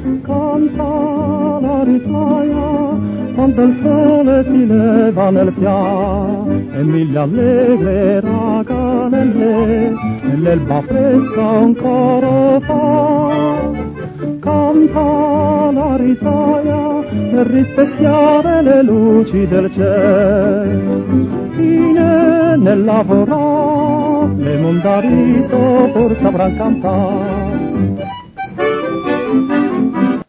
Canta la risaia quando il sole si leva nel piano e mille allegre raganelle nell'erba fresca un coro fa. Canta la risaia per rispecchiare le luci del cielo. Fine nel lavorare le mondarito pur sapran cantare.